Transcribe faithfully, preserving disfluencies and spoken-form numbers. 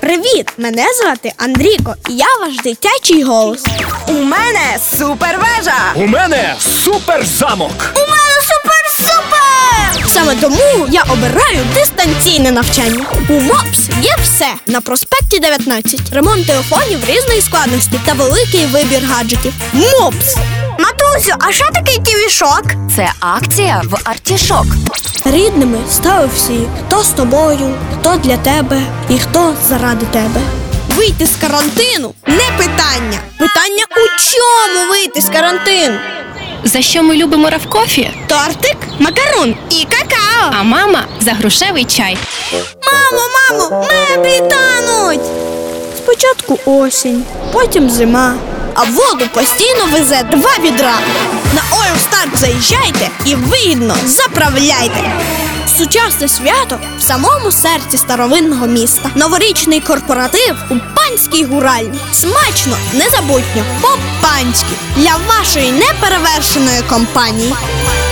Привіт! Мене звати Андрійко, і я ваш дитячий голос. У мене супервежа! У мене суперзамок! У мене супер-супер! Саме тому я обираю дистанційне навчання. У МОПС є все. На проспекті дев'ятнадцять. Ремонт телефонів різної складності та великий вибір гаджетів. МОПС! Матусю, а що таке тівішок? Це акція в Артішок. Рідними стали всі. Хто з тобою, хто для тебе і хто заради тебе. Вийти з карантину – не питання. Питання у чому вийти з карантину? За що ми любимо Равкофі? Тортик, макарон і какао. А мама за грушевий чай. Мамо, мамо, меблі тануть! Спочатку осінь, потім зима, а воду постійно везе два відра. На Oilstart заїжджайте і вигідно заправляйте. Сучасне свято в самому серці старовинного міста. Новорічний корпоратив у панській гуральні. Смачно, незабутньо, по-панськи. Для вашої неперевершеної компанії.